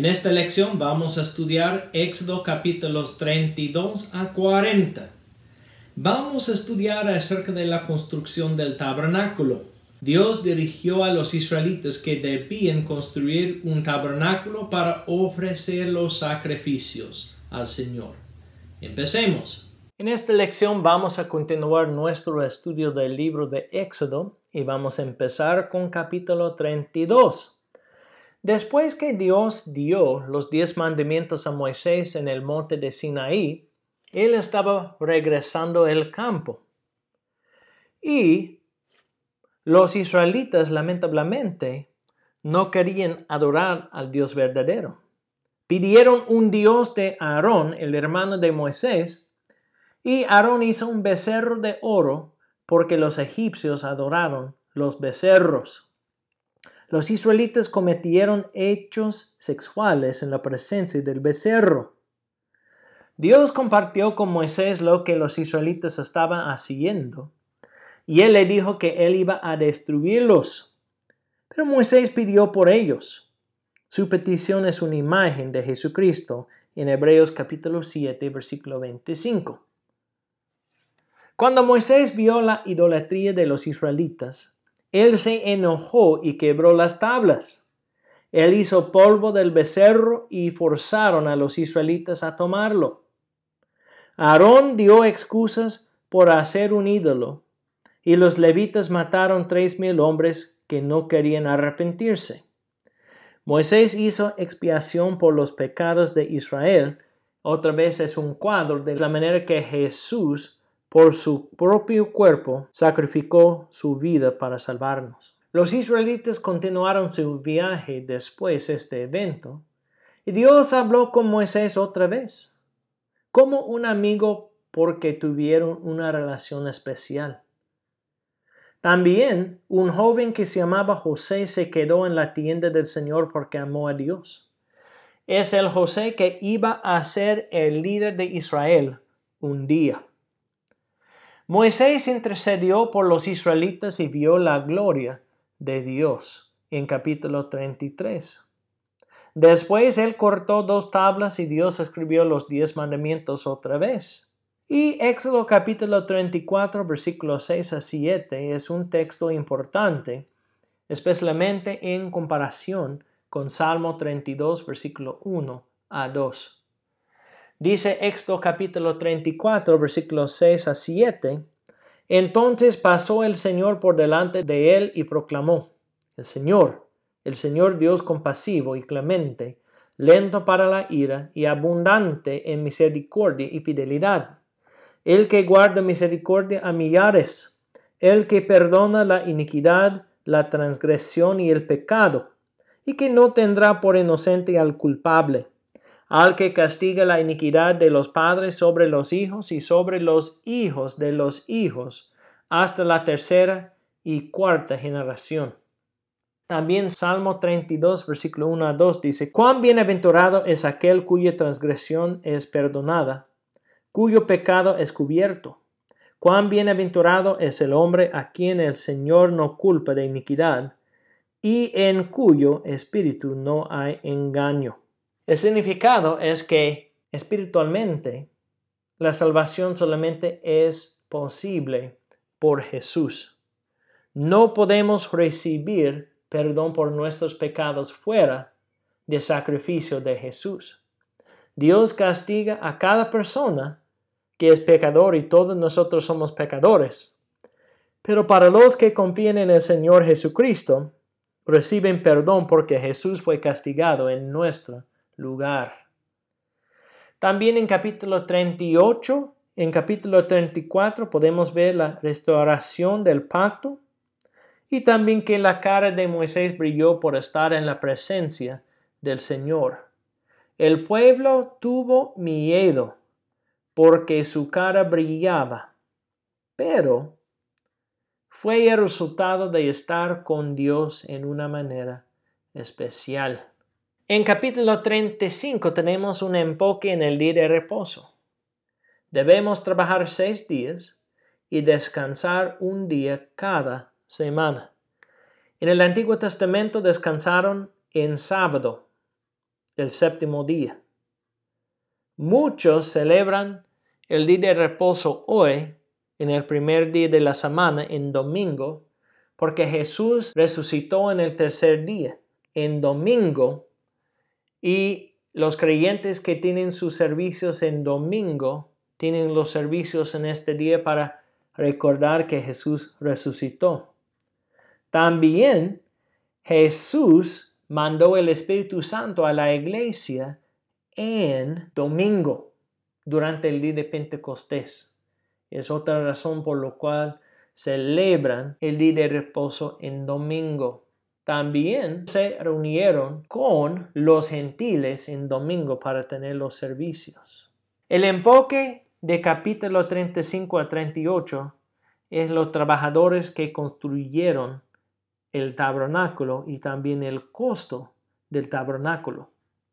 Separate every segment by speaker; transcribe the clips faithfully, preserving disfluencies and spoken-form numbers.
Speaker 1: En esta lección vamos a estudiar Éxodo capítulos treinta y dos a cuarenta. Vamos a estudiar acerca de la construcción del tabernáculo. Dios dirigió a los israelitas que debían construir un tabernáculo para ofrecer los sacrificios al Señor. Empecemos. En esta lección vamos a continuar nuestro estudio del libro de Éxodo y vamos a empezar con capítulo treinta y dos. Después que Dios dio los diez mandamientos a Moisés en el monte de Sinaí, él estaba regresando al campo. Y los israelitas, lamentablemente, no querían adorar al Dios verdadero. Pidieron un Dios de Aarón, el hermano de Moisés, y Aarón hizo un becerro de oro porque los egipcios adoraron los becerros. Los israelitas cometieron hechos sexuales en la presencia del becerro. Dios compartió con Moisés lo que los israelitas estaban haciendo, y él le dijo que él iba a destruirlos. Pero Moisés pidió por ellos. Su petición es una imagen de Jesucristo en Hebreos capítulo siete, versículo veinticinco. Cuando Moisés vio la idolatría de los israelitas, él se enojó y quebró las tablas. Él hizo polvo del becerro y forzaron a los israelitas a tomarlo. Aarón dio excusas por hacer un ídolo, y los levitas mataron tres mil hombres que no querían arrepentirse. Moisés hizo expiación por los pecados de Israel. Otra vez es un cuadro de la manera que Jesús, por su propio cuerpo, sacrificó su vida para salvarnos. Los israelitas continuaron su viaje después de este evento, y Dios habló con Moisés otra vez, como un amigo porque tuvieron una relación especial. También un joven que se llamaba José se quedó en la tienda del Señor porque amó a Dios. Es el José que iba a ser el líder de Israel un día. Moisés intercedió por los israelitas y vio la gloria de Dios en capítulo treinta y tres. Después él cortó dos tablas y Dios escribió los diez mandamientos otra vez. Y Éxodo capítulo treinta y cuatro, versículos seis a siete es un texto importante, especialmente en comparación con Salmo treinta y dos, versículo uno a dos. Dice Éxodo capítulo treinta y cuatro, versículos seis a siete. Entonces pasó el Señor por delante de él y proclamó: El Señor, el Señor Dios compasivo y clemente, lento para la ira y abundante en misericordia y fidelidad, el que guarda misericordia a millares, el que perdona la iniquidad, la transgresión y el pecado, y que no tendrá por inocente al culpable, al que castiga la iniquidad de los padres sobre los hijos y sobre los hijos de los hijos, hasta la tercera y cuarta generación. También Salmo treinta y dos, versículo uno a dos dice: Cuán bienaventurado es aquel cuya transgresión es perdonada, cuyo pecado es cubierto. Cuán bienaventurado es el hombre a quien el Señor no culpa de iniquidad, y en cuyo espíritu no hay engaño. El significado es que espiritualmente la salvación solamente es posible por Jesús. No podemos recibir perdón por nuestros pecados fuera del sacrificio de Jesús. Dios castiga a cada persona que es pecador y todos nosotros somos pecadores. Pero para los que confían en el Señor Jesucristo, reciben perdón porque Jesús fue castigado en nuestro lugar. También en capítulo treinta y ocho, en capítulo treinta y cuatro podemos ver la restauración del pacto y también que la cara de Moisés brilló por estar en la presencia del Señor. El pueblo tuvo miedo porque su cara brillaba, pero fue el resultado de estar con Dios en una manera especial. En capítulo treinta y cinco tenemos un enfoque en el día de reposo. Debemos trabajar seis días y descansar un día cada semana. En el Antiguo Testamento descansaron en sábado. el séptimo día. Muchos celebran el día de reposo hoy, en el primer día de la semana, en domingo, porque Jesús resucitó en el tercer día, en domingo, y los creyentes que tienen sus servicios en domingo, tienen los servicios en este día para recordar que Jesús resucitó. También Jesús mandó el Espíritu Santo a la iglesia en domingo, durante el día de Pentecostés. Es otra razón por la cual celebran el día de reposo en domingo. También se reunieron con los gentiles en domingo para tener los servicios. El enfoque de capítulo treinta y cinco a treinta y ocho es los trabajadores que construyeron el tabernáculo y también el costo del tabernáculo.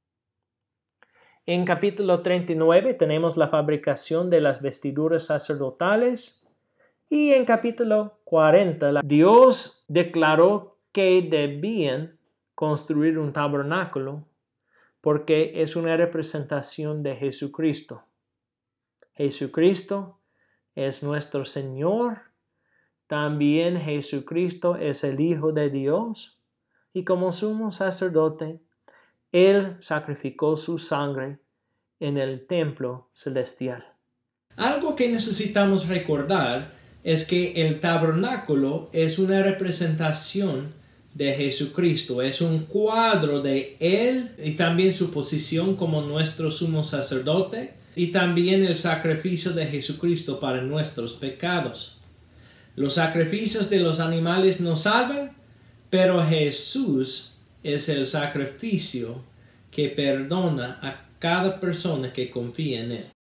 Speaker 1: En capítulo treinta y nueve tenemos la fabricación de las vestiduras sacerdotales y en capítulo cuarenta Dios declaró que debían construir un tabernáculo porque es una representación de Jesucristo. Jesucristo es nuestro Señor. También Jesucristo es el Hijo de Dios. Y como sumo sacerdote, Él sacrificó su sangre en el templo celestial. Algo que necesitamos recordar es que el tabernáculo es una representación de Jesucristo. Es un cuadro de Él y también su posición como nuestro sumo sacerdote y también el sacrificio de Jesucristo para nuestros pecados. Los sacrificios de los animales nos salvan, pero Jesús es el sacrificio que perdona a cada persona que confía en Él.